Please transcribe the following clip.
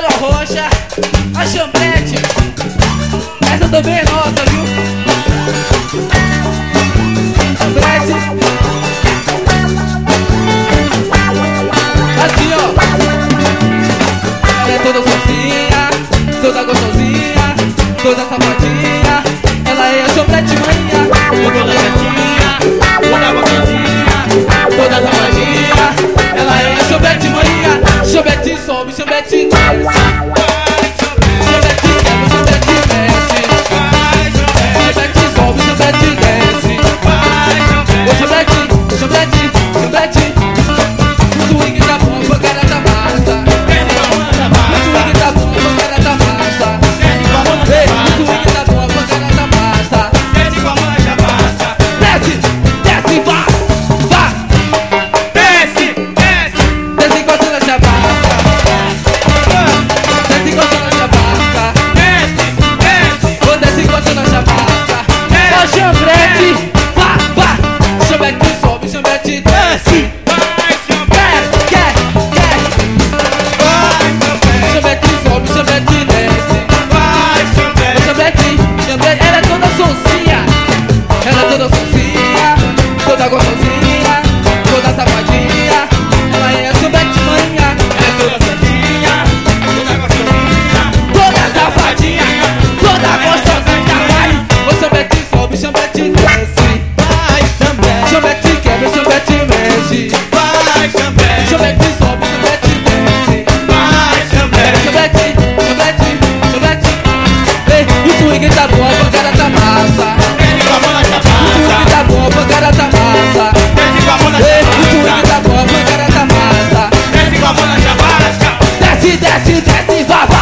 roxa, a chambrete. Essa também é nossa, viu? Chambrete. Assim, ó. Ela é toda sozinha, toda gostosinha, toda safadinha. Ela é a chambrete manhã. Toda gatinha, toda gostosinha, toda safadinha. Ela é a chambrete manhã. Chambrete sobe, chambrete desce. Chambrete quebra, chambrete mexe. Chambrete sobe, chambrete desce. Ô chambrete, chambrete, chambrete. O swing tá bom, a pancada tá massa. O swing tá bom, a pancada tá massa. Ei, o swing tá bom, a pancada tá massa. Desce, desce, vá, vá. Desce, desce. Desce encostando a chavasca. Desce encostando a chavasca. Desce, desce. Ô, desce encostando a chavasca. Ó, chambrete, vá, vá. Chambrete sobe, chambrete desce. Chambrete sobe, chambrete desce. Chambrete, chambrete, ela é toda sonsinha. Ela é toda sonsinha, toda gostosinha, toda safadinha. Ela é a chambrete manhã. Ela é toda sonsinha, toda gostosinha, toda safadinha, toda gostosinha. Vai, o chambrete sobe, chambrete desce. Chambrete quebra, chambrete mexe. Chambrete sobe, chambrete desce. Chambrete, chambrete, chambrete. Ei, o swing tá bom, a pancada tá massa. O swing tá bom, a pancada tá massa. Ei, o swing tá bom, a pancada tá massa. Desce, desce, desce, vá, vá.